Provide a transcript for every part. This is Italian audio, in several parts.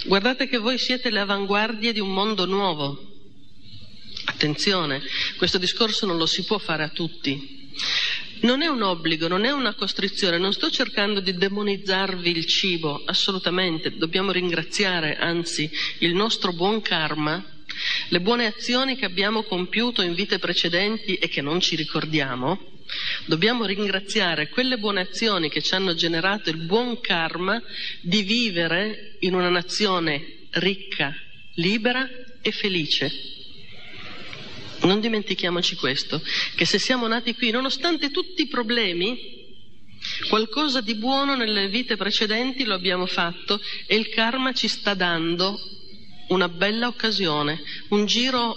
Guardate che voi siete le avanguardie di un mondo nuovo. Attenzione, questo discorso non lo si può fare a tutti. Non è un obbligo, non è una costrizione, non sto cercando di demonizzarvi il cibo, assolutamente. Dobbiamo ringraziare, anzi, il nostro buon karma, le buone azioni che abbiamo compiuto in vite precedenti e che non ci ricordiamo. Dobbiamo ringraziare quelle buone azioni che ci hanno generato il buon karma di vivere in una nazione ricca, libera e felice. Non dimentichiamoci questo, che se siamo nati qui, nonostante tutti i problemi, qualcosa di buono nelle vite precedenti lo abbiamo fatto e il karma ci sta dando una bella occasione, un giro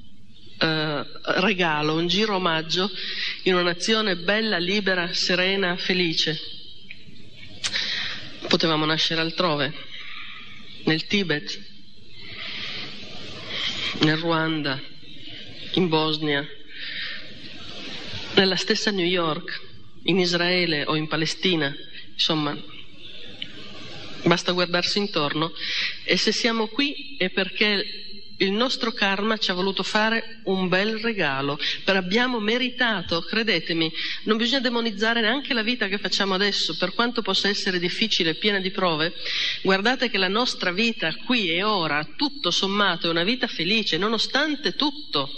regalo, un giro omaggio in una nazione bella, libera, serena, felice. Potevamo nascere altrove, nel Tibet, nel Ruanda, in Bosnia, nella stessa New York, in Israele o in Palestina, insomma, basta guardarsi intorno, e se siamo qui è perché il nostro karma ci ha voluto fare un bel regalo, abbiamo meritato, credetemi, non bisogna demonizzare neanche la vita che facciamo adesso, per quanto possa essere difficile e piena di prove. Guardate che la nostra vita qui e ora, tutto sommato, è una vita felice, nonostante tutto.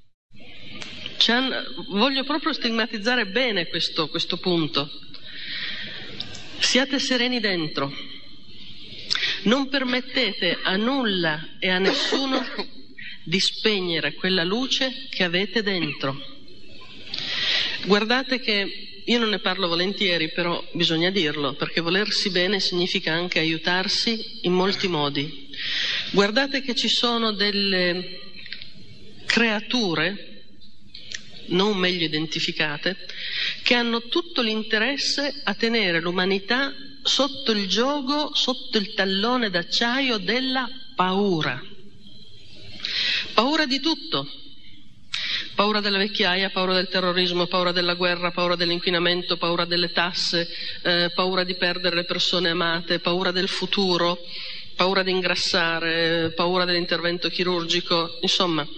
Voglio proprio stigmatizzare bene questo punto. Siate sereni dentro. Non permettete a nulla e a nessuno di spegnere quella luce che avete dentro. Guardate che io non ne parlo volentieri, però bisogna dirlo, perché volersi bene significa anche aiutarsi in molti modi. Guardate che ci sono delle creature non meglio identificate, che hanno tutto l'interesse a tenere l'umanità sotto il giogo, sotto il tallone d'acciaio della paura. Paura di tutto. Paura della vecchiaia, paura del terrorismo, paura della guerra, paura dell'inquinamento, paura delle tasse, paura di perdere le persone amate, paura del futuro, paura di ingrassare, paura dell'intervento chirurgico, insomma.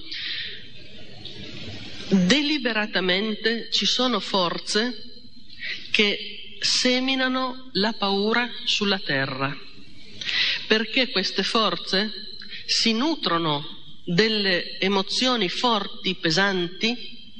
Deliberatamente ci sono forze che seminano la paura sulla terra, perché queste forze si nutrono delle emozioni forti, pesanti,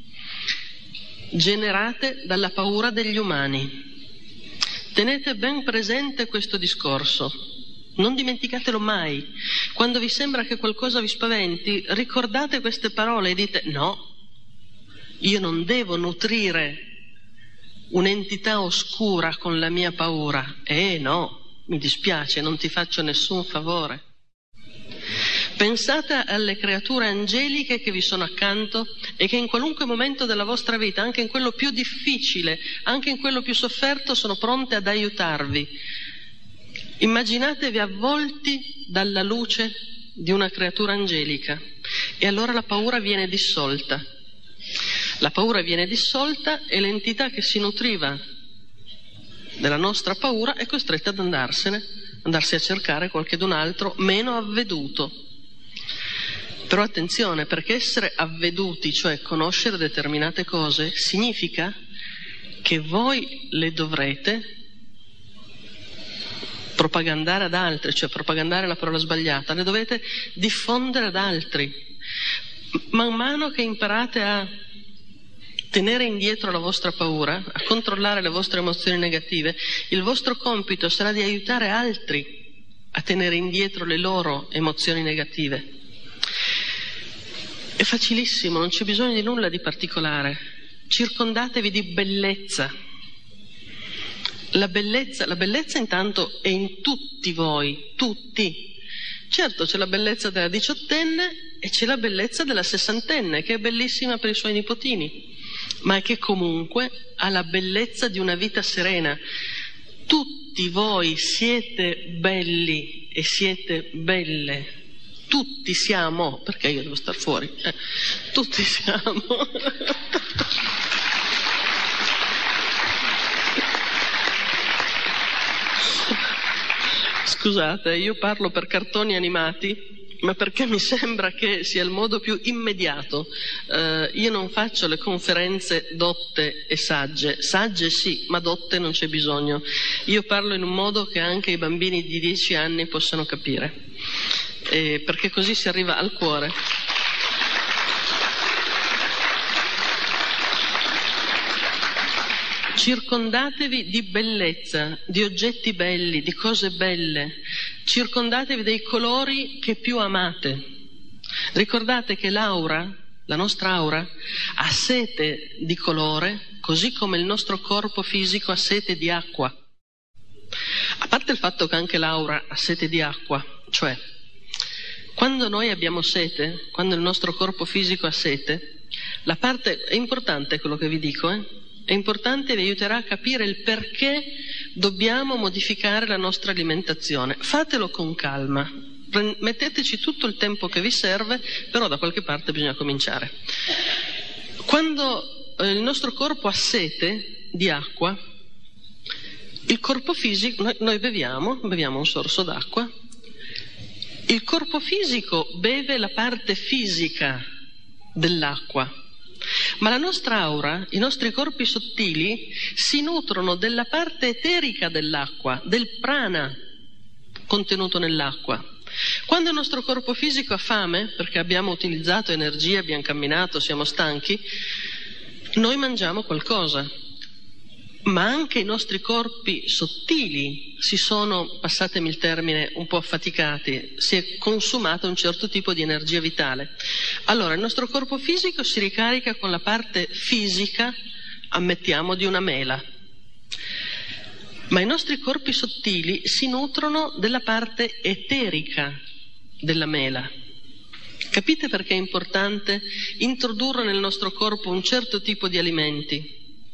generate dalla paura degli umani. Tenete ben presente questo discorso, non dimenticatelo mai. Quando vi sembra che qualcosa vi spaventi, ricordate queste parole e dite: no, io non devo nutrire un'entità oscura con la mia paura. No, mi dispiace, non ti faccio nessun favore. Pensate alle creature angeliche che vi sono accanto e che in qualunque momento della vostra vita, anche in quello più difficile, anche in quello più sofferto, sono pronte ad aiutarvi. Immaginatevi avvolti dalla luce di una creatura angelica e allora la paura viene dissolta. La paura viene dissolta e l'entità che si nutriva della nostra paura è costretta ad andarsene, andarsi a cercare qualchedun altro meno avveduto. Però attenzione, perché essere avveduti, cioè conoscere determinate cose, significa che voi le dovrete propagandare ad altri, cioè propagandare la parola sbagliata, le dovete diffondere ad altri. Man mano che imparate a tenere indietro la vostra paura, a controllare le vostre emozioni negative, il vostro compito sarà di aiutare altri a tenere indietro le loro emozioni negative. È facilissimo, non c'è bisogno di nulla di particolare. Circondatevi di bellezza. La bellezza intanto è in tutti voi, tutti. Certo, c'è la bellezza della diciottenne e c'è la bellezza della sessantenne, che è bellissima per i suoi nipotini, ma è che comunque ha la bellezza di una vita serena. Tutti voi siete belli e siete belle. Tutti siamo, perché io devo star fuori? Tutti siamo. Scusate, io parlo per cartoni animati, ma perché mi sembra che sia il modo più immediato. Io non faccio le conferenze dotte e sagge. Sagge sì, ma dotte non c'è bisogno. Io parlo in un modo che anche i bambini di 10 anni possano capire, perché così si arriva al cuore. Circondatevi di bellezza, di oggetti belli, di cose belle. Circondatevi dei colori che più amate. Ricordate che l'aura, la nostra aura, ha sete di colore, così come il nostro corpo fisico ha sete di acqua. A parte il fatto che anche l'aura ha sete di acqua, cioè quando noi abbiamo sete, quando il nostro corpo fisico ha sete, la parte è importante quello che vi dico, È importante e vi aiuterà a capire il perché dobbiamo modificare la nostra alimentazione. Fatelo con calma, metteteci tutto il tempo che vi serve, però da qualche parte bisogna cominciare. Quando il nostro corpo ha sete di acqua, il corpo fisico, noi beviamo un sorso d'acqua, il corpo fisico beve la parte fisica dell'acqua. Ma la nostra aura, i nostri corpi sottili, si nutrono della parte eterica dell'acqua, del prana contenuto nell'acqua. Quando il nostro corpo fisico ha fame, perché abbiamo utilizzato energia, abbiamo camminato, siamo stanchi, noi mangiamo qualcosa. Ma anche i nostri corpi sottili si sono, passatemi il termine, un po' affaticati, si è consumato un certo tipo di energia vitale. Allora il nostro corpo fisico si ricarica con la parte fisica, ammettiamo, di una mela. Ma i nostri corpi sottili si nutrono della parte eterica della mela. Capite perché è importante introdurre nel nostro corpo un certo tipo di alimenti?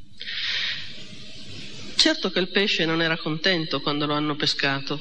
Certo che il pesce non era contento quando lo hanno pescato.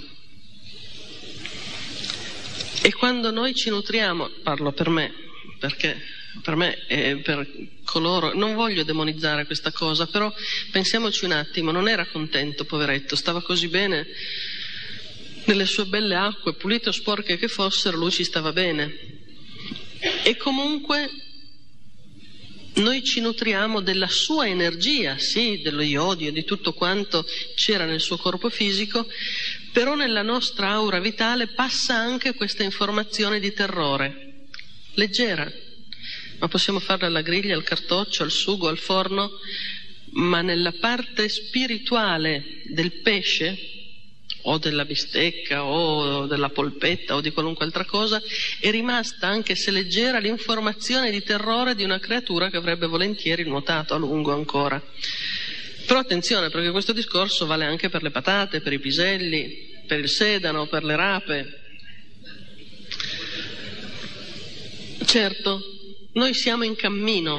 E quando noi ci nutriamo, parlo per me, perché per me e per coloro, non voglio demonizzare questa cosa, però pensiamoci un attimo, non era contento, poveretto, stava così bene nelle sue belle acque, pulite o sporche che fossero, lui ci stava bene. E comunque noi ci nutriamo della sua energia, sì, dello iodio, di tutto quanto c'era nel suo corpo fisico, però nella nostra aura vitale passa anche questa informazione di terrore, leggera, ma possiamo farla alla griglia, al cartoccio, al sugo, al forno, ma nella parte spirituale del pesce, o della bistecca, o della polpetta, o di qualunque altra cosa, è rimasta, anche se leggera, l'informazione di terrore di una creatura che avrebbe volentieri nuotato a lungo ancora. Però attenzione, perché questo discorso vale anche per le patate, per i piselli, per il sedano, per le rape. Certo, noi siamo in cammino,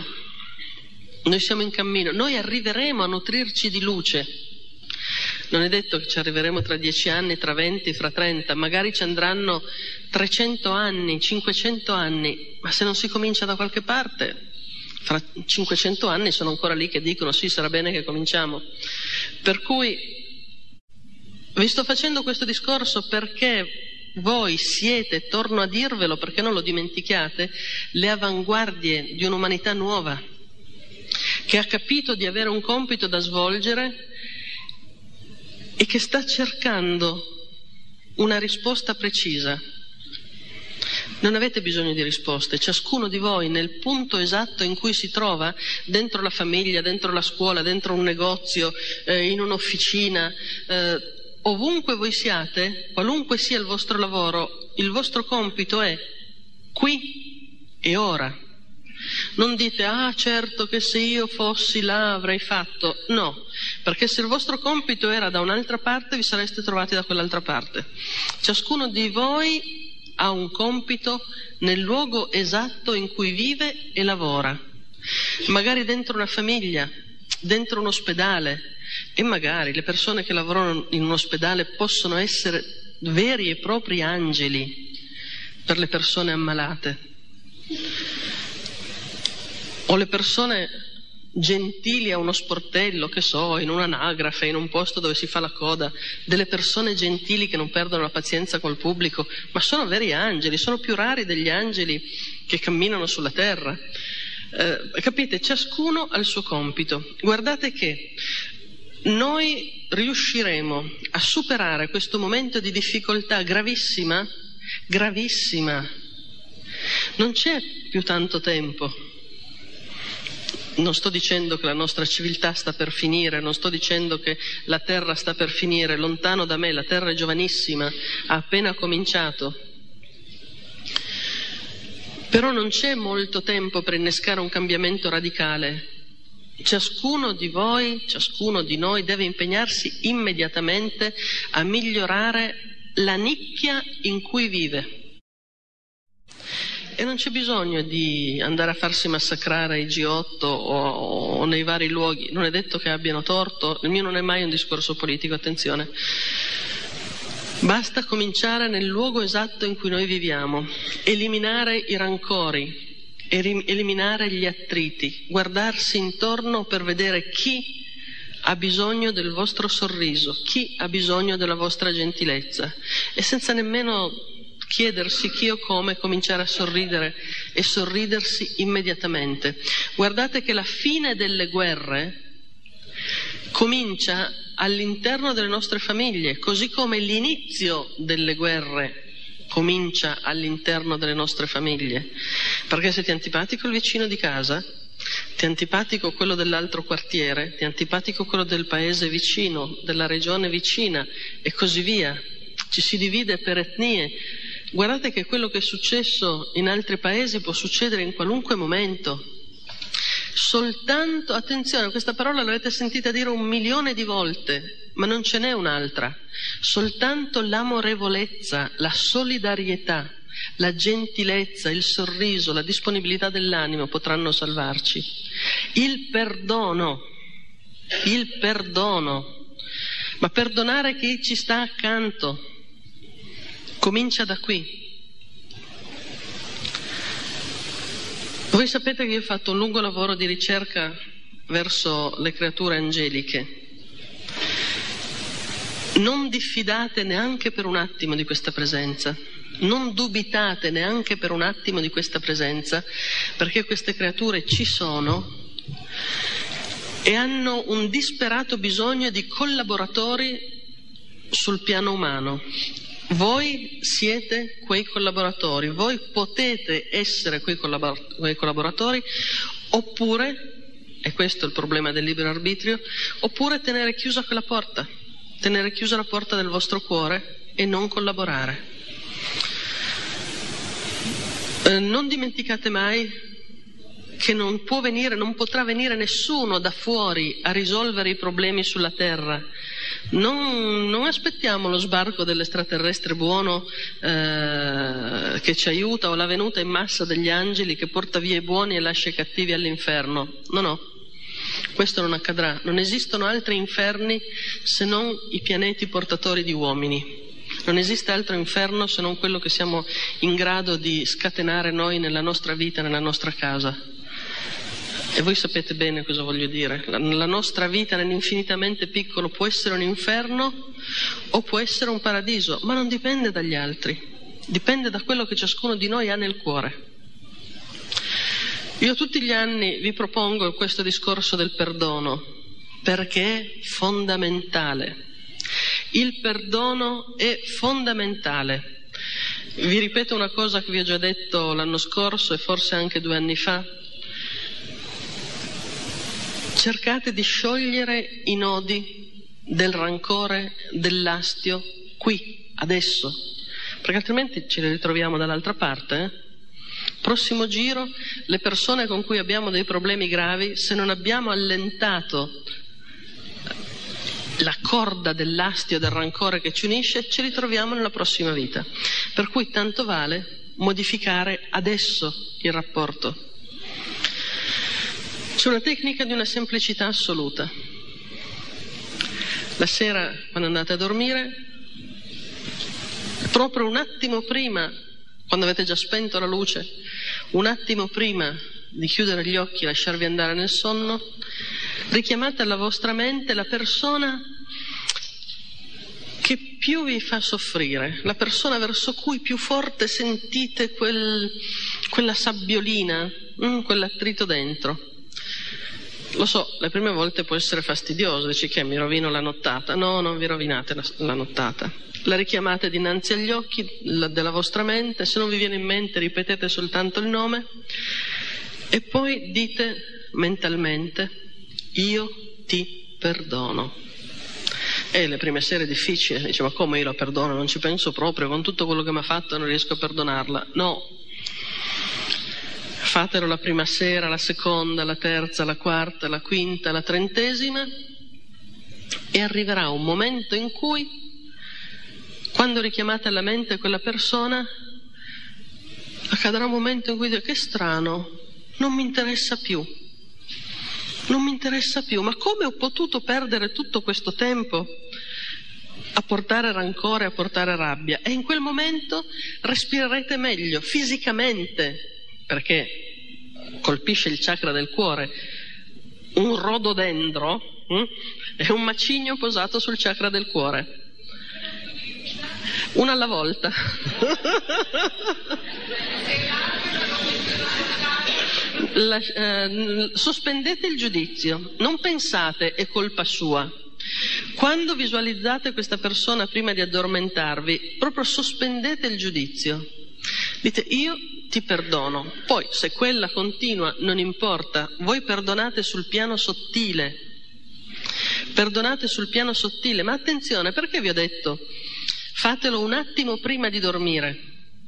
noi arriveremo a nutrirci di luce. Non è detto che ci arriveremo tra 10 anni, tra 20, fra 30, magari ci andranno 300 anni, 500 anni, ma se non si comincia da qualche parte, fra 500 anni sono ancora lì che dicono sì, sarà bene che cominciamo. Per cui vi sto facendo questo discorso perché voi siete, torno a dirvelo perché non lo dimentichiate, le avanguardie di un'umanità nuova, che ha capito di avere un compito da svolgere e che sta cercando una risposta precisa. Non avete bisogno di risposte, ciascuno di voi nel punto esatto in cui si trova, dentro la famiglia, dentro la scuola, dentro un negozio, in un'officina, ovunque voi siate, qualunque sia il vostro lavoro, il vostro compito è qui e ora. Non dite, ah certo che se io fossi là avrei fatto. No, perché se il vostro compito era da un'altra parte vi sareste trovati da quell'altra parte. Ciascuno di voi ha un compito nel luogo esatto in cui vive e lavora. Magari dentro una famiglia, dentro un ospedale, e magari le persone che lavorano in un ospedale possono essere veri e propri angeli per le persone ammalate. O le persone gentili a uno sportello, che so, in un'anagrafe, in un posto dove si fa la coda, delle persone gentili che non perdono la pazienza col pubblico, ma sono veri angeli, sono più rari degli angeli che camminano sulla terra. Capite? Ciascuno ha il suo compito. Guardate che noi riusciremo a superare questo momento di difficoltà gravissima, gravissima. Non c'è più tanto tempo. Non sto dicendo che la nostra civiltà sta per finire, non sto dicendo che la terra sta per finire, lontano da me, la terra è giovanissima, ha appena cominciato. Però non c'è molto tempo per innescare un cambiamento radicale. Ciascuno di voi, ciascuno di noi deve impegnarsi immediatamente a migliorare la nicchia in cui vive. E non c'è bisogno di andare a farsi massacrare ai G8 o nei vari luoghi, non è detto che abbiano torto, il mio non è mai un discorso politico, attenzione. Basta cominciare nel luogo esatto in cui noi viviamo, eliminare i rancori, eliminare gli attriti, guardarsi intorno per vedere chi ha bisogno del vostro sorriso, chi ha bisogno della vostra gentilezza, e senza nemmeno chiedersi chi o come cominciare a sorridere e sorridersi immediatamente. Guardate che la fine delle guerre comincia all'interno delle nostre famiglie, così come l'inizio delle guerre comincia all'interno delle nostre famiglie. Perché se ti è antipatico il vicino di casa, ti è antipatico quello dell'altro quartiere, ti è antipatico quello del paese vicino, della regione vicina e così via. Ci si divide per etnie. Guardate che quello che è successo in altri paesi può succedere in qualunque momento. Soltanto, attenzione, questa parola l'avete sentita dire 1 milione di volte, ma non ce n'è un'altra. Soltanto l'amorevolezza, la solidarietà, la gentilezza, il sorriso, la disponibilità dell'animo potranno salvarci. Il perdono, ma perdonare chi ci sta accanto comincia da qui. Voi sapete che io ho fatto un lungo lavoro di ricerca verso le creature angeliche. Non diffidate neanche per un attimo di questa presenza, non dubitate neanche per un attimo di questa presenza, perché queste creature ci sono e hanno un disperato bisogno di collaboratori sul piano umano. Voi siete quei collaboratori, voi potete essere quei collaboratori, oppure, e questo è il problema del libero arbitrio, oppure tenere chiusa quella porta, tenere chiusa la porta del vostro cuore e non collaborare. Non dimenticate mai che non potrà venire nessuno da fuori a risolvere i problemi sulla terra. Non aspettiamo lo sbarco dell'extraterrestre buono che ci aiuta, o la venuta in massa degli angeli che porta via i buoni e lascia i cattivi all'inferno. No, questo non accadrà. Non esistono altri inferni se non i pianeti portatori di uomini. Non esiste altro inferno se non quello che siamo in grado di scatenare noi nella nostra vita, nella nostra casa. E voi sapete bene cosa voglio dire. La nostra vita nell'infinitamente piccolo può essere un inferno o può essere un paradiso, ma non dipende dagli altri, dipende da quello che ciascuno di noi ha nel cuore. Io tutti gli anni vi propongo questo discorso del perdono, perché è fondamentale. Il perdono è fondamentale. Vi ripeto una cosa che vi ho già detto l'anno scorso e forse anche 2 anni fa. Cercate di sciogliere i nodi del rancore, dell'astio, qui, adesso, perché altrimenti ce li ritroviamo dall'altra parte. Prossimo giro, le persone con cui abbiamo dei problemi gravi, se non abbiamo allentato la corda dell'astio, del rancore che ci unisce, ci ritroviamo nella prossima vita. Per cui tanto vale modificare adesso il rapporto. C'è una tecnica di una semplicità assoluta. La sera, quando andate a dormire, proprio un attimo prima, quando avete già spento la luce, un attimo prima di chiudere gli occhi e lasciarvi andare nel sonno, richiamate alla vostra mente la persona che più vi fa soffrire, la persona verso cui più forte sentite quella sabbiolina, quell'attrito dentro. Lo so, le prime volte può essere fastidioso, dici che mi rovino la nottata. No, non vi rovinate la nottata. La richiamate dinanzi agli occhi della vostra mente, se non vi viene in mente ripetete soltanto il nome e poi dite mentalmente: io ti perdono. E le prime sere è difficile, dice: ma come io la perdono? Non ci penso proprio, con tutto quello che mi ha fatto non riesco a perdonarla. No, fatelo la prima sera, la seconda, la terza, la quarta, la quinta, la 30ª e arriverà un momento in cui, quando richiamate alla mente quella persona, accadrà un momento in cui dite: che strano, non mi interessa più. Non mi interessa più, ma come ho potuto perdere tutto questo tempo a portare rancore, a portare rabbia? E in quel momento respirerete meglio, fisicamente, perché colpisce il chakra del cuore. Un rododendro è un macigno posato sul chakra del cuore. Una alla volta. Sospendete il giudizio, non pensate è colpa sua. Quando visualizzate questa persona prima di addormentarvi, proprio sospendete il giudizio. Dite: io ti perdono. Poi se quella continua non importa, voi perdonate sul piano sottile. Perdonate sul piano sottile, ma attenzione, perché vi ho detto fatelo un attimo prima di dormire?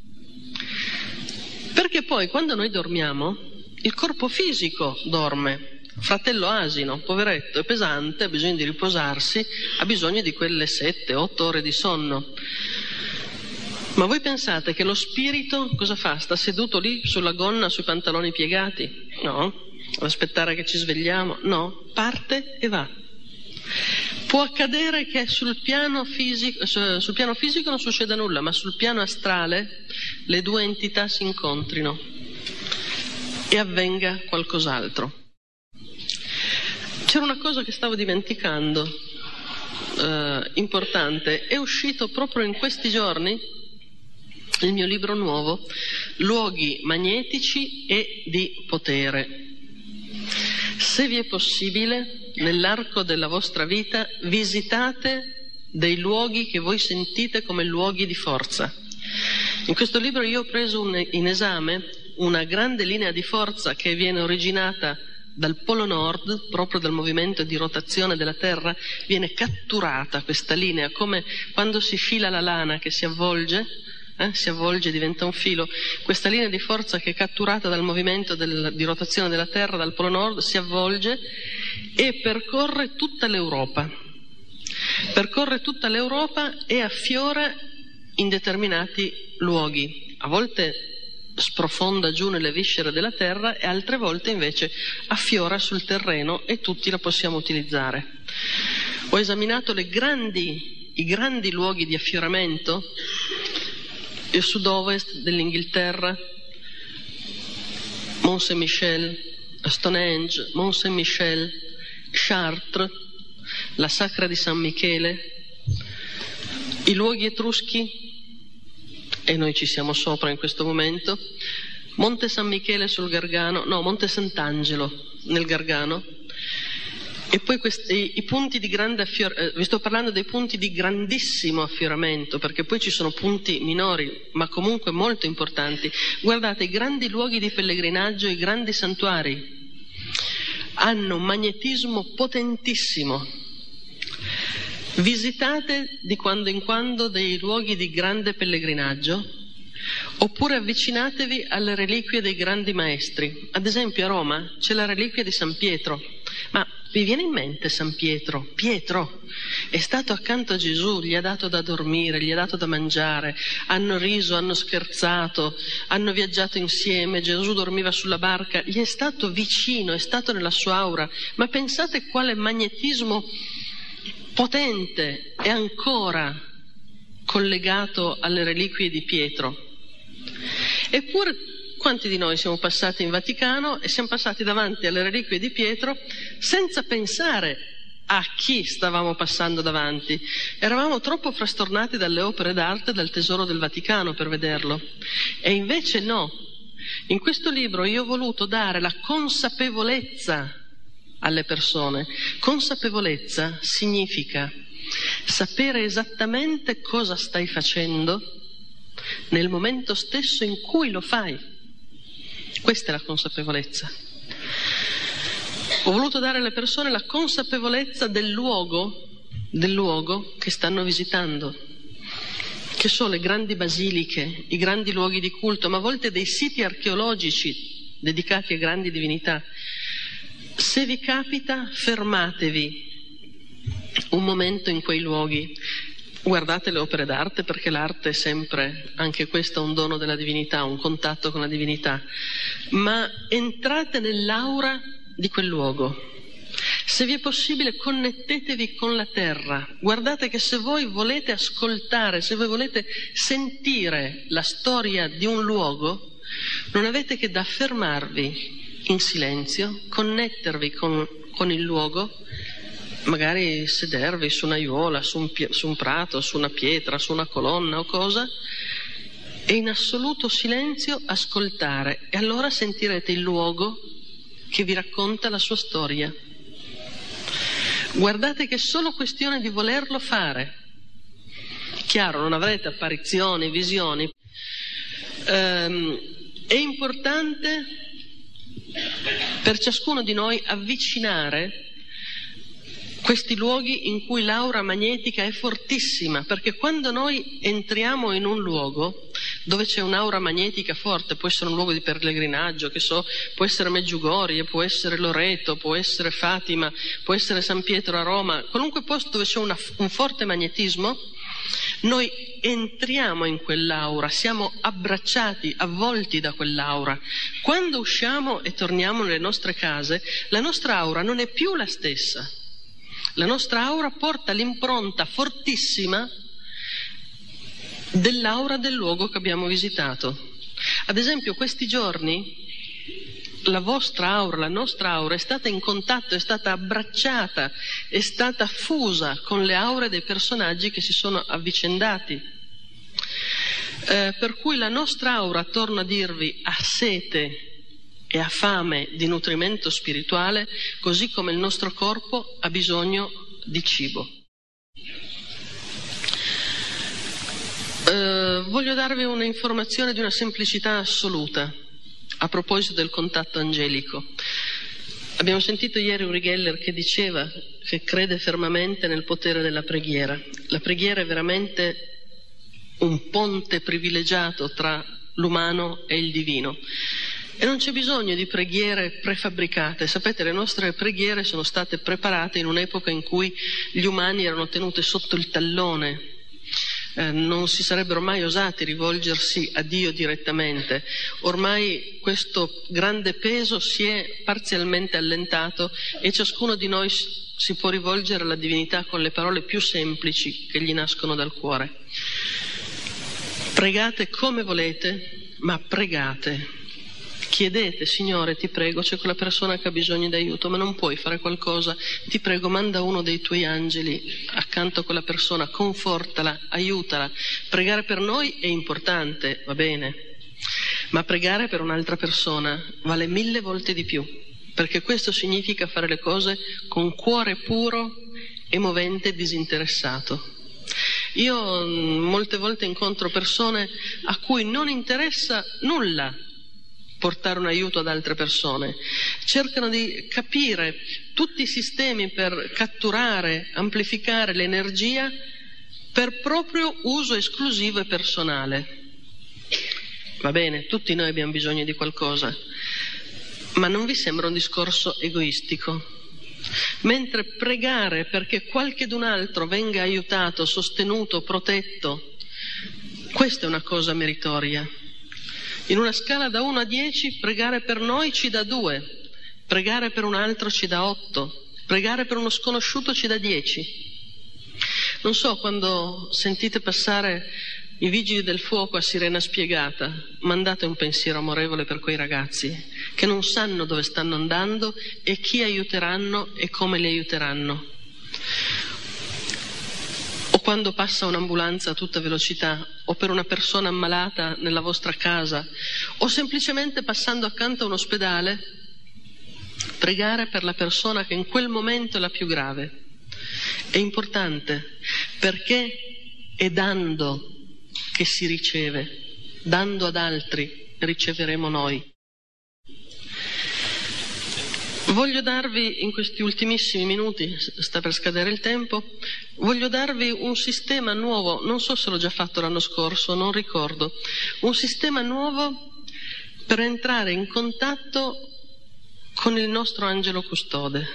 Perché poi quando noi dormiamo il corpo fisico dorme, fratello asino, poveretto, è pesante, ha bisogno di riposarsi, ha bisogno di quelle 7-8 ore di sonno. Ma voi pensate che lo spirito cosa fa? Sta seduto lì sulla gonna, sui pantaloni piegati? No. Ad aspettare che ci svegliamo? No. Parte e va. Può accadere che sul piano fisico non succeda nulla, ma sul piano astrale le due entità si incontrino e avvenga qualcos'altro. C'era una cosa che stavo dimenticando, importante. È uscito proprio in questi giorni il mio libro nuovo, Luoghi magnetici e di potere. Se vi è possibile, nell'arco della vostra vita, visitate dei luoghi che voi sentite come luoghi di forza. In questo libro io ho preso in esame una grande linea di forza che viene originata dal Polo Nord, proprio dal movimento di rotazione della Terra. Viene catturata questa linea, come quando si fila la lana che si avvolge, diventa un filo. Questa linea di forza che è catturata dal movimento di rotazione della Terra, dal Polo Nord, si avvolge e percorre tutta l'Europa. Percorre tutta l'Europa e affiora in determinati luoghi. A volte sprofonda giù nelle viscere della terra e altre volte invece affiora sul terreno e tutti la possiamo utilizzare. Ho esaminato i grandi luoghi di affioramento, il sud-ovest dell'Inghilterra, Mont Saint-Michel, Stonehenge, Mont Saint-Michel, Chartres, la Sacra di San Michele, i luoghi etruschi, e noi ci siamo sopra in questo momento, Monte San Michele sul Gargano, no, Monte Sant'Angelo nel Gargano, e poi i punti di grande vi sto parlando dei punti di grandissimo affioramento, perché poi ci sono punti minori, ma comunque molto importanti. Guardate, i grandi luoghi di pellegrinaggio, i grandi santuari, hanno un magnetismo potentissimo. Visitate di quando in quando dei luoghi di grande pellegrinaggio, oppure avvicinatevi alle reliquie dei grandi maestri. Ad esempio a Roma c'è la reliquia di San Pietro. Ma vi viene in mente San Pietro? Pietro è stato accanto a Gesù, gli ha dato da dormire, gli ha dato da mangiare, hanno riso, hanno scherzato, hanno viaggiato insieme, Gesù dormiva sulla barca, gli è stato vicino, è stato nella sua aura. Ma pensate quale magnetismo potente è ancora collegato alle reliquie di Pietro. Eppure Quanti di noi siamo passati in Vaticano e siamo passati davanti alle reliquie di Pietro senza pensare a chi stavamo passando davanti? Eravamo troppo frastornati dalle opere d'arte e dal tesoro del Vaticano per vederlo. E invece no. In questo libro io ho voluto dare la consapevolezza alle persone. Consapevolezza significa sapere esattamente cosa stai facendo nel momento stesso in cui lo fai. Questa è la consapevolezza. Ho voluto dare alle persone la consapevolezza del luogo che stanno visitando, che sono le grandi basiliche, i grandi luoghi di culto, ma a volte dei siti archeologici dedicati a grandi divinità. Se vi capita, fermatevi un momento in quei luoghi. Guardate le opere d'arte, perché l'arte è sempre, anche questo, un dono della divinità, un contatto con la divinità. Ma entrate nell'aura di quel luogo. Se vi è possibile, connettetevi con la terra. Guardate che se voi volete ascoltare, se voi volete sentire la storia di un luogo, non avete che da fermarvi in silenzio, connettervi con il luogo, magari sedervi su un'aiuola, su un prato, su una pietra, su una colonna o cosa, e in assoluto silenzio ascoltare. E allora sentirete il luogo che vi racconta la sua storia. Guardate che è solo questione di volerlo fare. Chiaro, non avrete apparizioni, visioni. È importante per ciascuno di noi avvicinare questi luoghi in cui l'aura magnetica è fortissima, perché quando noi entriamo in un luogo dove c'è un'aura magnetica forte, può essere un luogo di pellegrinaggio, può essere Medjugorje, può essere Loreto, può essere Fatima, può essere San Pietro a Roma, qualunque posto dove c'è un forte magnetismo, noi entriamo in quell'aura, siamo abbracciati, avvolti da quell'aura. Quando usciamo e torniamo nelle nostre case, la nostra aura non è più la stessa. La nostra aura porta l'impronta fortissima dell'aura del luogo che abbiamo visitato. Ad esempio, questi giorni la vostra aura, la nostra aura è stata in contatto, è stata abbracciata, è stata fusa con le aure dei personaggi che si sono avvicendati. Per cui la nostra aura, torno a dirvi, ha sete e ha fame di nutrimento spirituale, così come il nostro corpo ha bisogno di cibo. Voglio darvi un'informazione di una semplicità assoluta a proposito del contatto angelico. Abbiamo sentito ieri Uri Geller che diceva che crede fermamente nel potere della preghiera. La preghiera è veramente un ponte privilegiato tra l'umano e il divino. E non c'è bisogno di preghiere prefabbricate. Sapete, le nostre preghiere sono state preparate in un'epoca in cui gli umani erano tenuti sotto il tallone. Non si sarebbero mai osati rivolgersi a Dio direttamente. Ormai questo grande peso si è parzialmente allentato e ciascuno di noi si può rivolgere alla divinità con le parole più semplici che gli nascono dal cuore. Pregate come volete, ma pregate. Chiedete: Signore, ti prego, c'è quella persona che ha bisogno di aiuto, ma non puoi fare qualcosa? Ti prego, manda uno dei tuoi angeli accanto a quella persona, confortala, aiutala. Pregare per noi è importante, va bene, ma pregare per un'altra persona vale 1000 volte di più, perché questo significa fare le cose con cuore puro e movente e disinteressato. Io molte volte incontro persone a cui non interessa nulla portare un aiuto ad altre persone, cercano di capire tutti i sistemi per catturare, amplificare l'energia per proprio uso esclusivo e personale. Va bene, tutti noi abbiamo bisogno di qualcosa, ma non vi sembra un discorso egoistico? Mentre pregare perché qualchedun altro venga aiutato, sostenuto, protetto, questa è una cosa meritoria. In una scala da 1 a 10, pregare per noi ci dà 2, pregare per un altro ci dà 8, pregare per uno sconosciuto ci dà 10. Non so, quando sentite passare I vigili del fuoco a sirena spiegata, mandate un pensiero amorevole per quei ragazzi che non sanno dove stanno andando e chi aiuteranno e come li aiuteranno. O quando passa un'ambulanza a tutta velocità, o per una persona ammalata nella vostra casa, o semplicemente passando accanto a un ospedale, pregare per la persona che in quel momento è la più grave. È importante perché è dando che si riceve, dando ad altri riceveremo noi. Voglio darvi in questi ultimissimi minuti, sta per scadere il tempo, voglio darvi un sistema nuovo, non so se l'ho già fatto l'anno scorso, non ricordo, un sistema nuovo per entrare in contatto con il nostro angelo custode.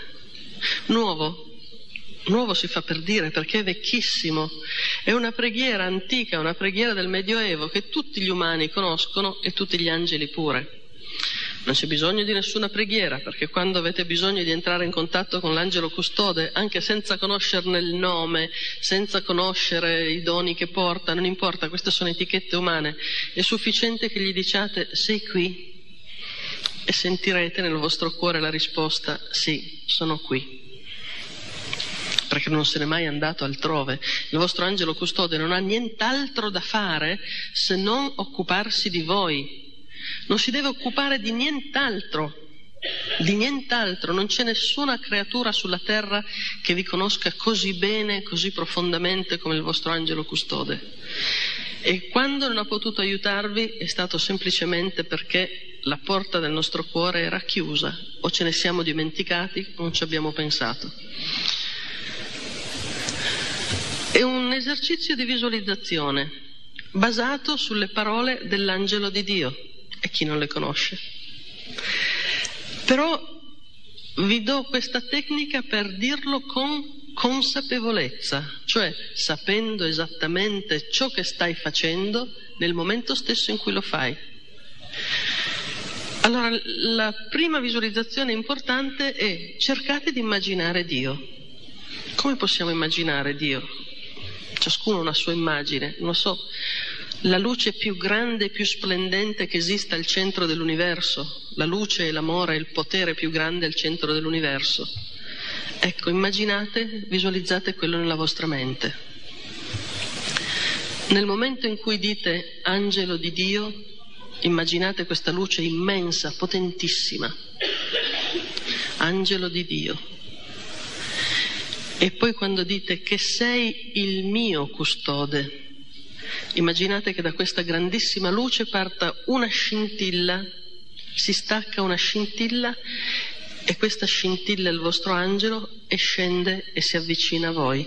Nuovo si fa per dire perché è vecchissimo, è una preghiera antica, una preghiera del Medioevo che tutti gli umani conoscono e tutti gli angeli pure. Non c'è bisogno di nessuna preghiera, perché quando avete bisogno di entrare in contatto con l'angelo custode, anche senza conoscerne il nome, senza conoscere i doni che porta, non importa, queste sono etichette umane, è sufficiente che gli diciate sei qui e sentirete nel vostro cuore la risposta sì, sono qui. Perché non se n'è mai andato altrove. Il vostro angelo custode non ha nient'altro da fare se non occuparsi di voi. Non si deve occupare di nient'altro, non c'è nessuna creatura sulla terra che vi conosca così bene, così profondamente come il vostro angelo custode. E quando non ha potuto aiutarvi è stato semplicemente perché la porta del nostro cuore era chiusa, o ce ne siamo dimenticati o non ci abbiamo pensato. È un esercizio di visualizzazione basato sulle parole dell'angelo di Dio, e chi non le conosce. Però vi do questa tecnica per dirlo con consapevolezza, cioè sapendo esattamente ciò che stai facendo nel momento stesso in cui lo fai. Allora, la prima visualizzazione importante è cercate di immaginare Dio. Come possiamo immaginare Dio? Ciascuno ha una sua immagine, non so, la luce più grande e più splendente che esista al centro dell'universo, la luce e l'amore e il potere più grande al centro dell'universo. Ecco, immaginate, visualizzate quello nella vostra mente. Nel momento in cui dite angelo di Dio, immaginate questa luce immensa, potentissima, angelo di Dio. E poi quando dite che sei il mio custode, immaginate che da questa grandissima luce parta una scintilla, si stacca una scintilla e questa scintilla è il vostro angelo e scende e si avvicina a voi.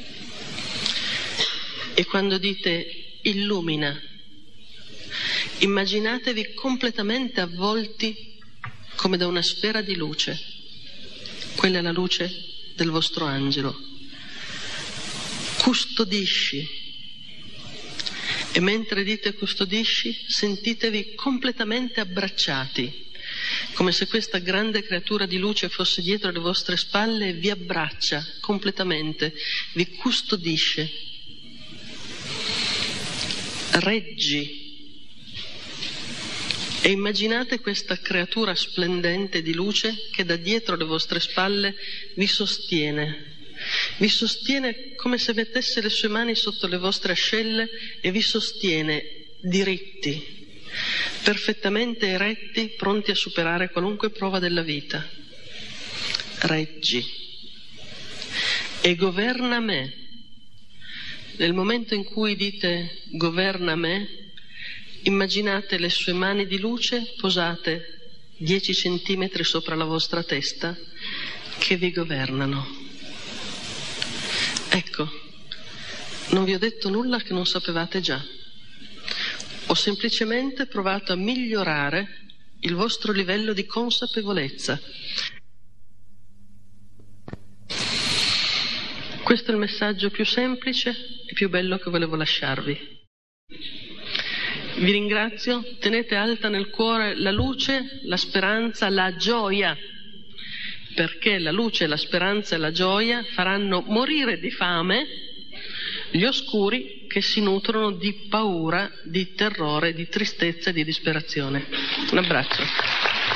E quando dite illumina, immaginatevi completamente avvolti come da una sfera di luce. Quella è la luce del vostro angelo. Custodisci. E mentre dite custodisci, sentitevi completamente abbracciati, come se questa grande creatura di luce fosse dietro le vostre spalle e vi abbraccia completamente, vi custodisce. Reggi. E immaginate questa creatura splendente di luce che da dietro le vostre spalle vi sostiene come se mettesse le sue mani sotto le vostre ascelle e vi sostiene diritti, perfettamente eretti, pronti a superare qualunque prova della vita. Reggi. E governa me. Nel momento in cui dite governa me, immaginate le sue mani di luce posate 10 centimetri sopra la vostra testa che vi governano. Ecco, non vi ho detto nulla che non sapevate già. Ho semplicemente provato a migliorare il vostro livello di consapevolezza. Questo è il messaggio più semplice e più bello che volevo lasciarvi. Vi ringrazio, tenete alta nel cuore la luce, la speranza, la gioia, perché la luce, la speranza e la gioia faranno morire di fame gli oscuri che si nutrono di paura, di terrore, di tristezza e di disperazione. Un abbraccio.